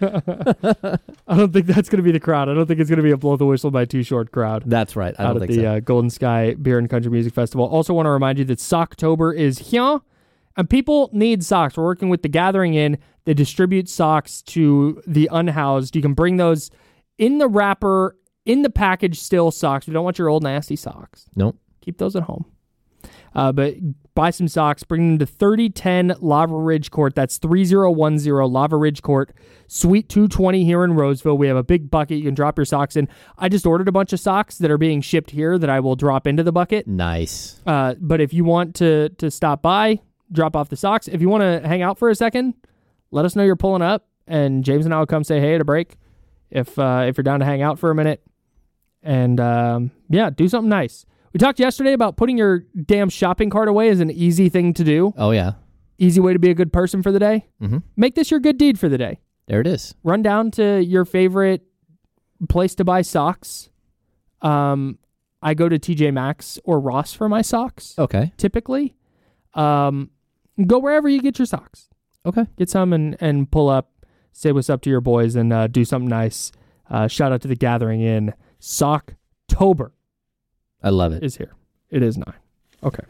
I don't think that's going to be the crowd. I don't think it's going to be a Blow the Whistle by Too Short crowd. That's right. I out don't at think the so. uh, Golden Sky Beer and Country Music Festival. Also want to remind you that Socktober is here, and people need socks. We're working with the Gathering Inn. They distribute socks to the unhoused. You can bring those in the wrapper, in the package still socks. We don't want your old nasty socks. Nope. Keep those at home. Uh, but buy some socks, bring them to thirty ten Lava Ridge Court. That's three oh one oh Lava Ridge Court, Suite two twenty here in Roseville. We have a big bucket you can drop your socks in. I just ordered a bunch of socks that are being shipped here that I will drop into the bucket. Nice. Uh, but if you want to to stop by, drop off the socks. If you want to hang out for a second, let us know you're pulling up, and James and I will come say hey at a break if uh, if you're down to hang out for a minute. And, um, yeah, do something nice. We talked yesterday about putting your damn shopping cart away as an easy thing to do. Oh, yeah. Easy way to be a good person for the day. Mm-hmm. Make this your good deed for the day. There it is. Run down to your favorite place to buy socks. Um, I go to T J Maxx or Ross for my socks. Okay. Typically. Um, go wherever you get your socks. Okay. Get some and, and pull up, say what's up to your boys, and uh, do something nice. Uh, shout out to the Gathering in Socktober. I love it. Is here. It is nine. Okay.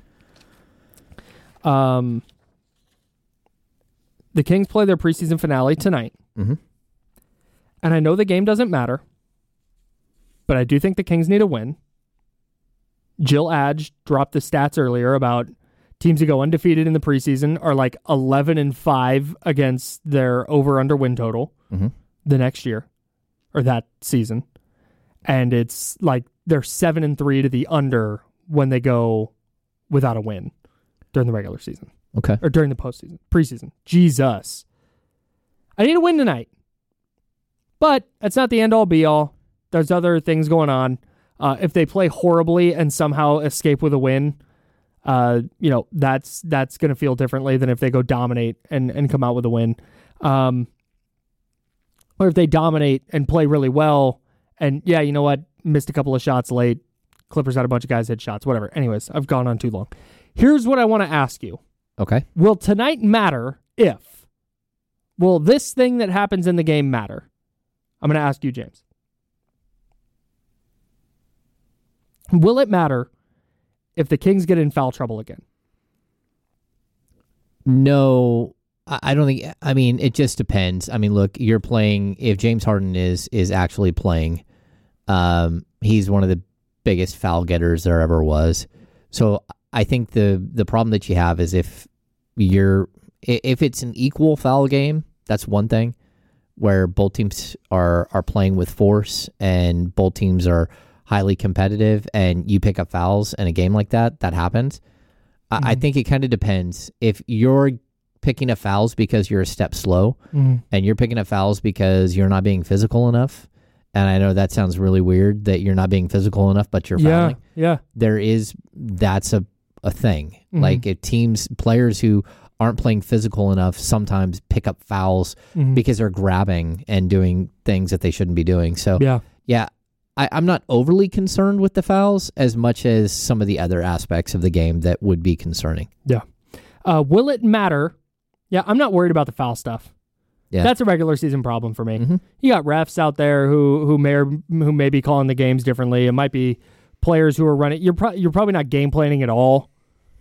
Um, the Kings play their preseason finale tonight. Mm-hmm. And I know the game doesn't matter, but I do think the Kings need a win. Jill Adge dropped the stats earlier about teams who go undefeated in the preseason are like eleven and five against their over-under win total mm-hmm. the next year, or that season. And it's like they're seven and three to the under when they go without a win during the regular season. Okay. Or during the postseason, preseason. Jesus. I need a win tonight. But that's not the end-all, be-all. There's other things going on. Uh, if they play horribly and somehow escape with a win, uh, you know, that's that's going to feel differently than if they go dominate and, and come out with a win. Um, or if they dominate and play really well, and yeah, you know what, missed a couple of shots late. Clippers had a bunch of guys hit shots, whatever. Anyways, I've gone on too long. Here's what I want to ask you. Okay. Will tonight matter if? Will this thing that happens in the game matter? I'm going to ask you, James. Will it matter if the Kings get in foul trouble again? No, I don't think. I mean, it just depends. I mean, look, you're playing. If James Harden is is actually playing, um, he's one of the biggest foul getters there ever was. So I think the the problem that you have is if you're if it's an equal foul game, that's one thing, where both teams are are playing with force and both teams are highly competitive, and you pick up fouls in a game like that, that happens. Mm-hmm. I, I think it kind of depends. If you're picking up fouls because you're a step slow, mm-hmm. and you're picking up fouls because you're not being physical enough, and I know that sounds really weird that you're not being physical enough, but you're fouling. Yeah, yeah. There is, that's a, a thing. Mm-hmm. Like if teams, players who aren't playing physical enough sometimes pick up fouls mm-hmm. because they're grabbing and doing things that they shouldn't be doing. So, yeah, yeah. I, I'm not overly concerned with the fouls as much as some of the other aspects of the game that would be concerning. Yeah. Uh, will it matter? Yeah, I'm not worried about the foul stuff. Yeah. That's a regular season problem for me. Mm-hmm. You got refs out there who who may or, who may be calling the games differently. It might be players who are running. You're pro- you're probably not game planning at all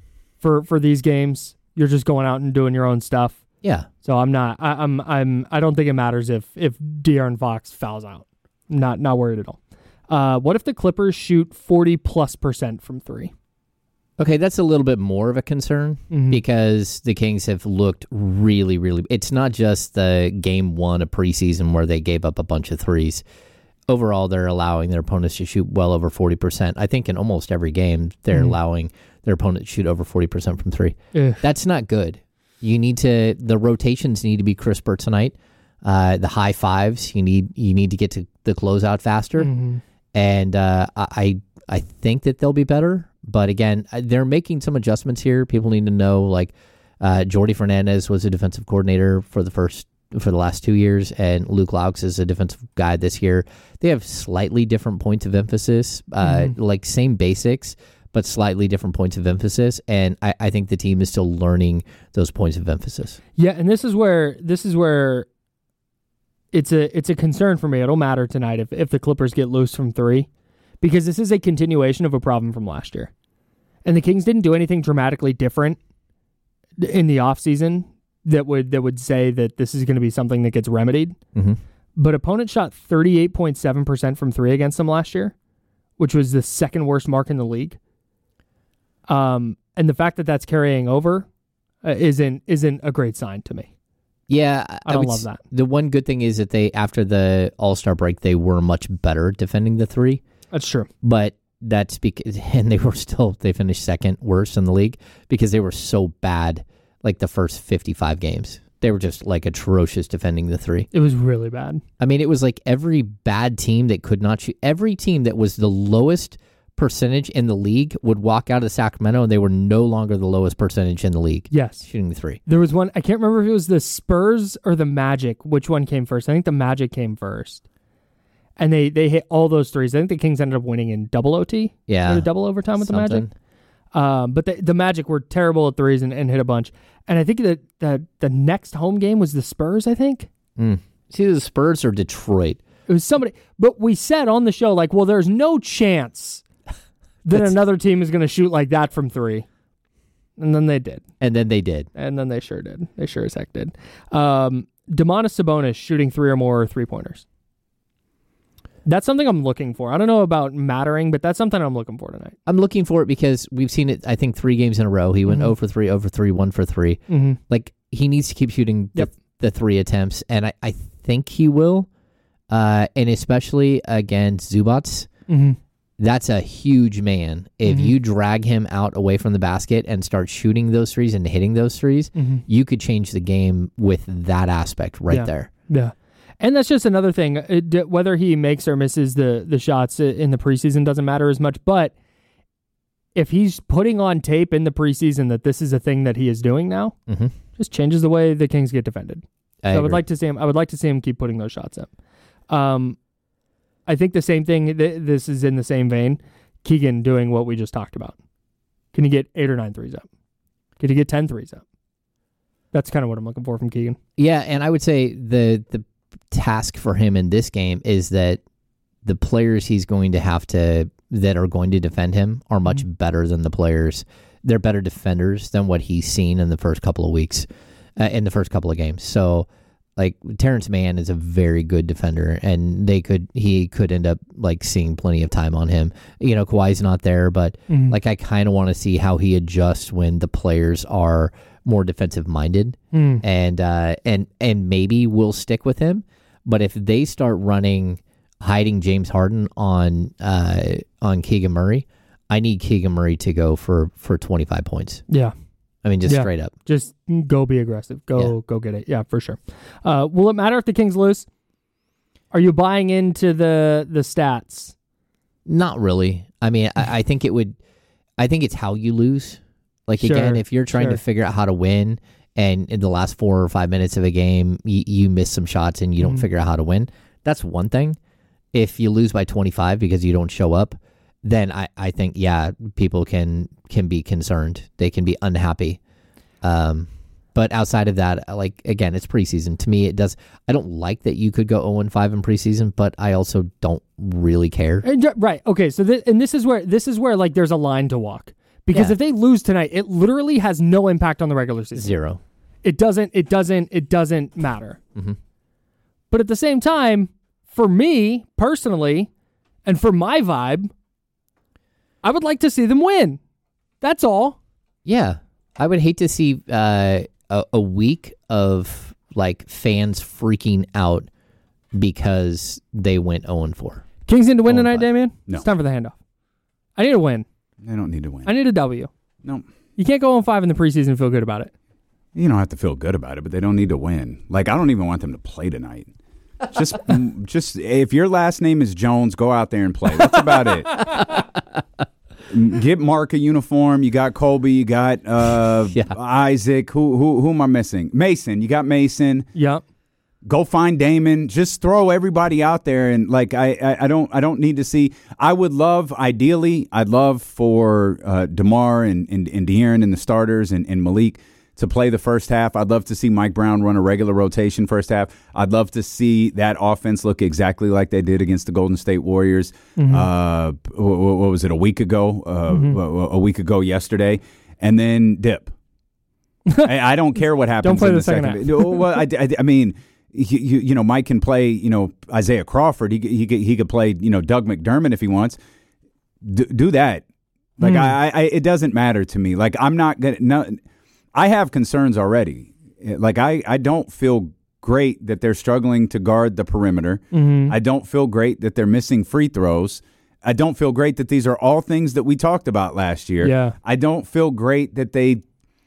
for for these games. You're just going out and doing your own stuff. Yeah. So I'm not. I, I'm I'm I don't think it matters if if De'Aaron Fox fouls out. Not not worried at all. Uh, what if the Clippers shoot forty plus percent from three? Okay, that's a little bit more of a concern mm-hmm. because the Kings have looked really, really... It's not just the game one of preseason where they gave up a bunch of threes. Overall, they're allowing their opponents to shoot well over forty percent. I think in almost every game, they're mm-hmm. allowing their opponent to shoot over forty percent from three. Ugh. That's not good. You need to... The rotations need to be crisper tonight. Uh, the high fives, you need you need to get to the closeout faster. Mm-hmm. And uh, I I think that they'll be better. But again, they're making some adjustments here. People need to know, like, uh, Jordi Fernandez was a defensive coordinator for the first for the last two years, and Luke Laux is a defensive guy this year. They have slightly different points of emphasis, uh, mm-hmm. like same basics, but slightly different points of emphasis. And I, I think the team is still learning those points of emphasis. Yeah, and this is where this is where it's a it's a concern for me. It'll matter tonight if if the Clippers get loose from three, because this is a continuation of a problem from last year. And the Kings didn't do anything dramatically different in the offseason that would that would say that this is going to be something that gets remedied. Mm-hmm. But opponents shot thirty-eight point seven percent from three against them last year, which was the second worst mark in the league. Um, and the fact that that's carrying over uh, isn't isn't a great sign to me. Yeah, I don't I love that. The one good thing is that they, after the All-Star break, they were much better defending the three. That's true. But that's because, and they were still, they finished second worst in the league because they were so bad like the first fifty-five games. They were just like atrocious defending the three. It was really bad. I mean, it was like every bad team that could not shoot, every team that was the lowest percentage in the league would walk out of Sacramento, and they were no longer the lowest percentage in the league. Yes. Shooting the three. There was one, I can't remember if it was the Spurs or the Magic, which one came first. I think the Magic came first. And they, they hit all those threes. I think the Kings ended up winning in double O T. Yeah. Or double overtime with Something. the Magic. Um, but the, the Magic were terrible at threes and, and hit a bunch. And I think that the, the next home game was the Spurs, I think. Mm. It's either the Spurs or Detroit. It was somebody. But we said on the show, like, well, there's no chance that another team is going to shoot like that from three. And then they did. And then they did. And then they sure did. They sure as heck did. Um, Domantas Sabonis shooting three or more three-pointers. That's something I'm looking for. I don't know about mattering, but that's something I'm looking for tonight. I'm looking for it because we've seen it, I think, three games in a row. He went mm-hmm. zero for three, zero for three, one for three. Mm-hmm. Like, he needs to keep shooting yep. the, the three attempts, and I, I think he will. Uh, and especially against Zubats, mm-hmm. that's a huge man. If mm-hmm. you drag him out away from the basket and start shooting those threes and hitting those threes, mm-hmm. you could change the game with that aspect right yeah. there. Yeah. And that's just another thing. It, whether he makes or misses the, the shots in the preseason doesn't matter as much. But if he's putting on tape in the preseason that this is a thing that he is doing now, mm-hmm. just changes the way the Kings get defended. I, so I would like to see him. I would like to see him keep putting those shots up. Um, I think the same thing. Th- this is in the same vein. Keegan doing what we just talked about. Can he get eight or nine threes up? Can he get ten threes up? That's kind of what I'm looking for from Keegan. Yeah, and I would say the the. task for him in this game is that the players he's going to have to that are going to defend him are much mm-hmm. better than the players. They're better defenders than what he's seen in the first couple of weeks, uh, in the first couple of games. So, like Terrence Mann is a very good defender, and they could he could end up like seeing plenty of time on him. You know, Kawhi's not there, but mm-hmm. like I kind of want to see how he adjusts when the players are more defensive minded, mm. and uh, and and maybe we'll stick with him. But if they start running, hiding James Harden on uh, on Keegan Murray, I need Keegan Murray to go for, for twenty-five points. Yeah, I mean just yeah. straight up. Just go be aggressive. Go yeah. go get it. Yeah, for sure. Uh, will it matter if the Kings lose? Are you buying into the the stats? Not really. I mean, I, I think it would. I think it's how you lose. Like, sure, again, if you're trying sure. to figure out how to win, and in the last four or five minutes of a game, you, you miss some shots and you don't mm-hmm. figure out how to win, that's one thing. If you lose by twenty-five because you don't show up, then I, I think, yeah, people can can be concerned. They can be unhappy. Um, but outside of that, like, again, it's preseason. To me, it does. I don't like that you could go oh and five in preseason, but I also don't really care. Right. Okay. So, th- and this is where this is where like there's a line to walk. Because yeah. if they lose tonight, it literally has no impact on the regular season. Zero. It doesn't. It doesn't. It doesn't matter. Mm-hmm. But at the same time, for me personally, and for my vibe, I would like to see them win. That's all. Yeah, I would hate to see uh, a, a week of like fans freaking out because they went oh and four. Kings need to win tonight, Damian. No. It's time for the handoff. I need a win. They don't need to win. I need a W. No. You can't go oh and five in the preseason and feel good about it. You don't have to feel good about it, but they don't need to win. Like, I don't even want them to play tonight. Just, just if your last name is Jones, go out there and play. That's about it. Get Mark a uniform. You got Colby. You got uh, yeah. Isaac. Who, who, who am I missing? Mason. You got Mason. Yep. Go find Damon. Just throw everybody out there, and like I, I, I don't, I don't need to see. I would love, ideally, I'd love for uh, DeMar and and, and De'Aaron and the starters and, and Malik to play the first half. I'd love to see Mike Brown run a regular rotation first half. I'd love to see that offense look exactly like they did against the Golden State Warriors. Mm-hmm. Uh, what, what was it? A week ago? Uh, mm-hmm. a, a week ago yesterday, and then dip. I, I don't care what happens. Don't play in the the second second. half. Well, I, I, I mean. You, you, you know, Mike can play, you know, Isaiah Crawford. He he he could play, you know, Doug McDermott if he wants. D- do that. Like, mm. I, I, it doesn't matter to me. Like, I'm not going to, no, I have concerns already. Like, I, I don't feel great that they're struggling to guard the perimeter. Mm-hmm. I don't feel great that they're missing free throws. I don't feel great that these are all things that we talked about last year. Yeah. I don't feel great that they,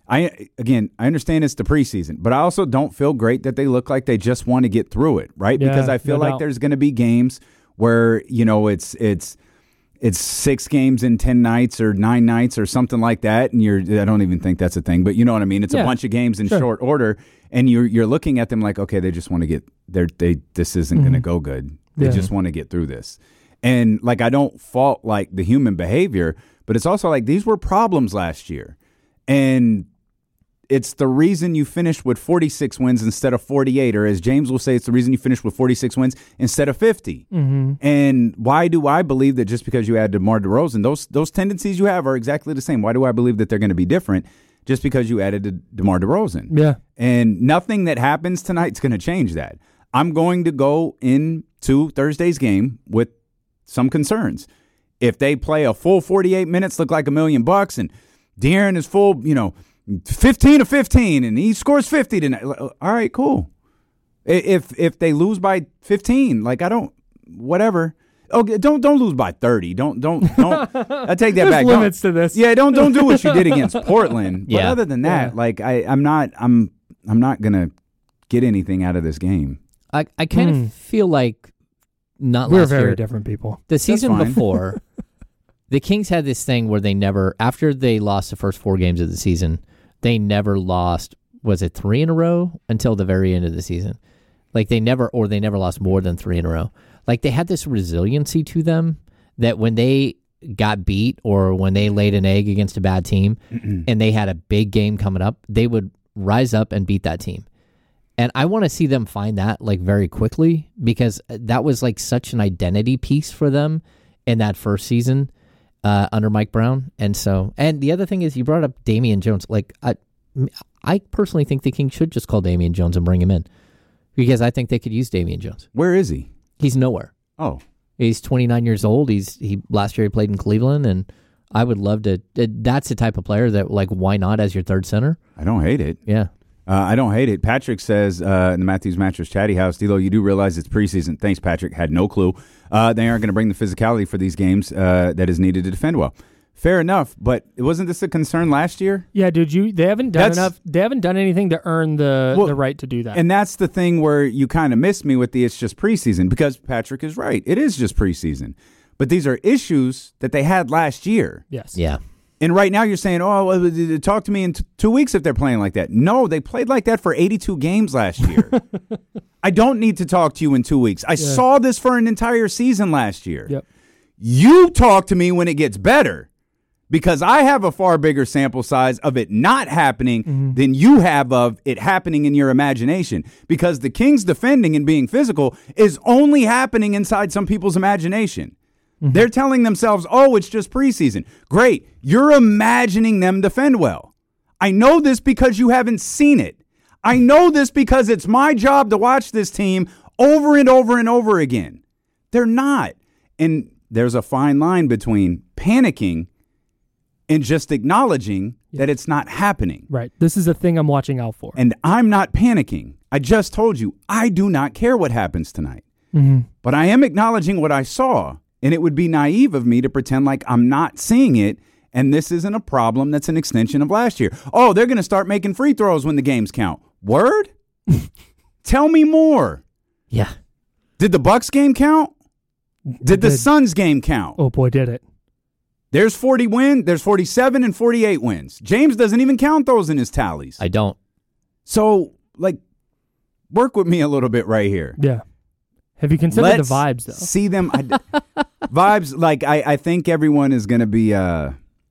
I again, I understand it's the preseason, but I also don't feel great that they look like they just want to get through it, right? Yeah, because I feel no like doubt. there's going to be games where, you know, it's it's it's six games in ten nights or nine nights or something like that, and you're I don't even think that's a thing, but you know what I mean? It's Yeah, a bunch of games in sure. short order, and you're you're looking at them like, okay, they just want to get they they this isn't going to go good. They Yeah. just want to get through this. And like I don't fault like the human behavior, but it's also like these were problems last year. And it's the reason you finished with forty-six wins instead of forty-eight, or as James will say, it's the reason you finished with forty-six wins instead of fifty. Mm-hmm. And why do I believe that just because you add DeMar DeRozan, those those tendencies you have are exactly the same? Why do I believe that they're going to be different just because you added De- DeMar DeRozan? Yeah. And nothing that happens tonight is going to change that. I'm going to go into Thursday's game with some concerns. If they play a full forty-eight minutes, look like a million bucks, and De'Aaron is full, you know, fifteen of fifteen, and he scores fifty tonight. All right, cool. If if they lose by fifteen, like I don't, whatever. Okay, don't don't lose by thirty. Don't don't don't. I take that There's back. limits Don't- to this. Yeah, don't don't do what you did against Portland. But Yeah. other than that, Yeah. like I I'm not I'm I'm not gonna get anything out of this game. I, I kind Hmm. of feel like not We're last very year. different people. The season fine. before, the Kings had this thing where they never, after they lost the first four games of the season, they never lost, was it three in a row until the very end of the season? Like they never, or they never lost more than three in a row. Like they had this resiliency to them that when they got beat or when they laid an egg against a bad team and they had a big game coming up, they would rise up and beat that team. And I want to see them find that like very quickly because that was like such an identity piece for them in that first season uh, under Mike Brown. And so, and the other thing is you brought up Damian Jones. Like I, I personally think the Kings should just call Damian Jones and bring him in because I think they could use Damian Jones. Where is he? He's nowhere. Oh, He's twenty-nine years old. He's he last year he played in Cleveland, and I would love to. That's the type of player that like why not as your third center? I don't hate it. Yeah. Uh, I don't hate it. Patrick says uh, in the Matthews Mattress Chatty House, D'Lo, you do realize it's preseason. Thanks, Patrick. Had no clue. Uh, they aren't going to bring the physicality for these games uh, that is needed to defend well. Fair enough, but wasn't this a concern last year? Yeah, dude, you they haven't done That's- enough. They haven't done anything to earn the Well, the right to do that. And that's the thing where you kind of missed me with the it's just preseason because Patrick is right. It is just preseason. But these are issues that they had last year. yes. Yeah. And right now you're saying, oh, well, talk to me in t- two weeks if they're playing like that. No, they played like that for eighty-two games last year. I don't need to talk to you in two weeks. I saw this for an entire season last year. Yep. You talk to me when it gets better because I have a far bigger sample size of it not happening Mm-hmm. than you have of it happening in your imagination because the Kings defending and being physical is only happening inside some people's imagination. Mm-hmm. They're telling themselves, oh, it's just preseason. Great. You're imagining them defend well. I know this because you haven't seen it. I know this because it's my job to watch this team over and over and over again. They're not. And there's a fine line between panicking and just acknowledging that it's not happening. Right. This is a thing I'm watching out for. And I'm not panicking. I just told you, I do not care what happens tonight. Mm-hmm. But I am acknowledging what I saw. And it would be naive of me to pretend like I'm not seeing it. And this isn't a problem that's an extension of last year. Oh, they're going to start making free throws when the games count. Word? Tell me more. Yeah. Did the Bucks game count? Did the Did. Suns game count? Oh boy, did it. There's forty win. There's forty-seven and forty-eight wins. James doesn't even count those in his tallies. I don't. So, like, work with me a little bit right here. Yeah. Have you considered Let's the vibes though? see them. I, vibes, like, I, I think everyone is going to be. Uh,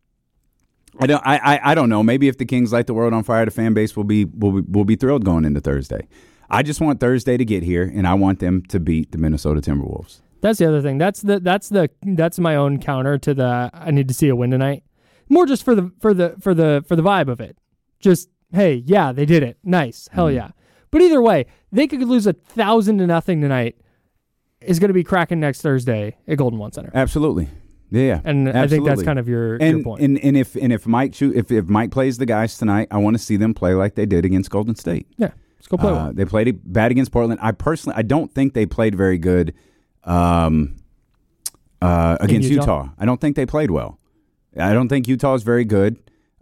I don't. I, I. I don't know. Maybe if the Kings light the world on fire, the fan base will be will be, will be thrilled going into Thursday. I just want Thursday to get here, and I want them to beat the Minnesota Timberwolves. That's the other thing. That's the that's the that's my own counter to the I need to see a win tonight. More just for the for the for the for the vibe of it. Just hey, yeah, they did it. Nice. Hell yeah. But either way, they could lose a thousand to nothing tonight. Is going to be cracking next Thursday at Golden One Center. Absolutely. Yeah. And absolutely. I think that's kind of your, and, your point. And and if and if Mike shoot, if if Mike plays the guys tonight, I want to see them play like they did against Golden State. Yeah, let's go play Uh, well. they played it bad against Portland. I personally, I don't think they played very good um, uh, against Utah? Utah. I don't think they played well. I don't think Utah is very good.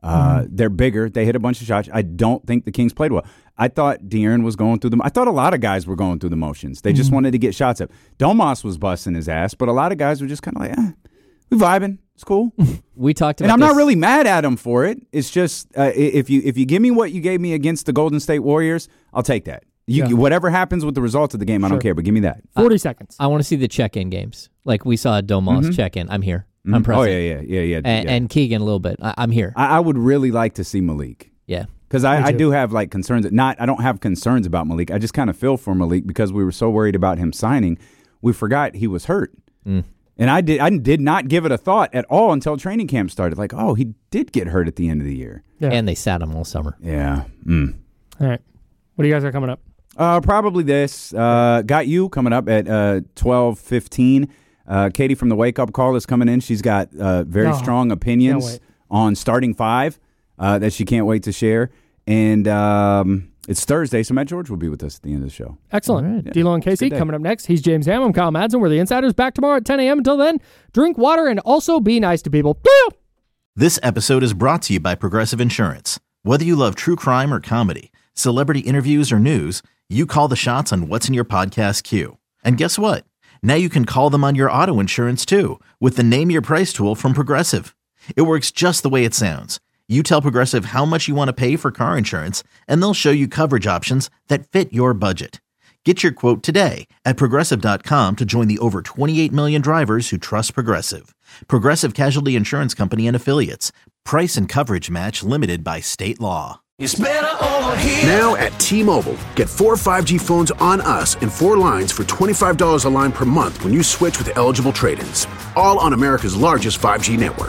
Uh, Mm-hmm. They're bigger. They hit a bunch of shots. I don't think the Kings played well. I thought De'Aaron was going through them. I thought a lot of guys were going through the motions. They just Mm-hmm. wanted to get shots up. Domas was busting his ass, but a lot of guys were just kind of like, eh, we vibing. It's cool. We talked about And I'm this. not really mad at him for it. It's just uh, i- if you if you give me what you gave me against the Golden State Warriors, I'll take that. You, Yeah. Whatever happens with the results of the game, I don't Sure. care, but give me that. forty seconds. I want to see the check-in games. Like we saw Domas check in. I'm here. I'm Mhm. present. Oh, yeah, yeah, yeah, yeah. And, yeah. and Keegan a little bit. I, I'm here. I, I would really like to see Malik. Yeah. Because I, Me I too. do have like concerns. Not I don't have concerns about Malik. I just kind of feel for Malik because we were so worried about him signing, we forgot he was hurt. Mm. And I did I did not give it a thought at all until training camp started. Like, oh, he did get hurt at the end of the year. Yeah. And they sat him all summer. Yeah. Mm. All right. What do you guys got coming up? Uh, probably this. Uh, got you coming up at uh, twelve fifteen. Uh, Katie from the Wake Up Call is coming in. She's got uh, very Oh, strong can't opinions wait. on starting five uh, that she can't wait to share. And um, it's Thursday, so Matt George will be with us at the end of the show. Excellent. All right. D'Lo and Casey Good day. coming up next. He's James Ham. I'm Kyle Madsen. We're the Insiders. Back tomorrow at ten a.m. Until then, drink water and also be nice to people. This episode is brought to you by Progressive Insurance. Whether you love true crime or comedy, celebrity interviews or news, you call the shots on what's in your podcast queue. And guess what? Now you can call them on your auto insurance too with the Name Your Price tool from Progressive. It works just the way it sounds. You tell Progressive how much you want to pay for car insurance, and they'll show you coverage options that fit your budget. Get your quote today at Progressive dot com to join the over twenty-eight million drivers who trust Progressive. Progressive Casualty Insurance Company and Affiliates. Price and coverage match limited by state law. Now at T-Mobile, get four five G phones on us and four lines for twenty-five dollars a line per month when you switch with eligible trade-ins. All on America's largest five G network.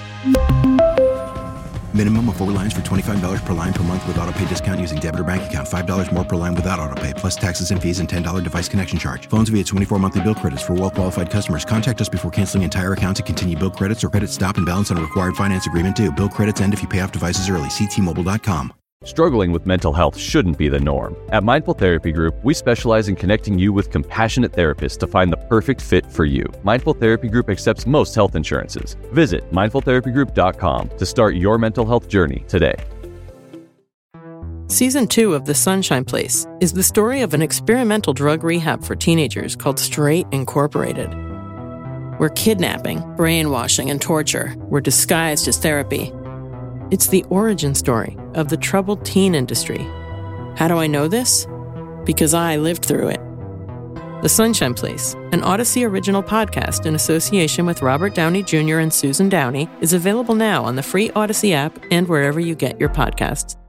Minimum of four lines for twenty-five dollars per line per month with auto pay discount using debit or bank account. five dollars more per line without auto pay, plus taxes and fees and ten dollars device connection charge. Phones via twenty-four monthly bill credits for well-qualified customers. Contact us before canceling entire account to continue bill credits or credit stop and balance on required finance agreement due. Bill credits end if you pay off devices early. See T Mobile dot com. Struggling with mental health shouldn't be the norm. At Mindful Therapy Group, we specialize in connecting you with compassionate therapists to find the perfect fit for you. Mindful Therapy Group accepts most health insurances. Visit mindful therapy group dot com to start your mental health journey today. Season two of The Sunshine Place is the story of an experimental drug rehab for teenagers called Straight Incorporated, where kidnapping, brainwashing, and torture were disguised as therapy. It's the origin story of the troubled teen industry. How do I know this? Because I lived through it. The Sunshine Place, an Odyssey original podcast in association with Robert Downey Junior and Susan Downey, is available now on the free Odyssey app and wherever you get your podcasts.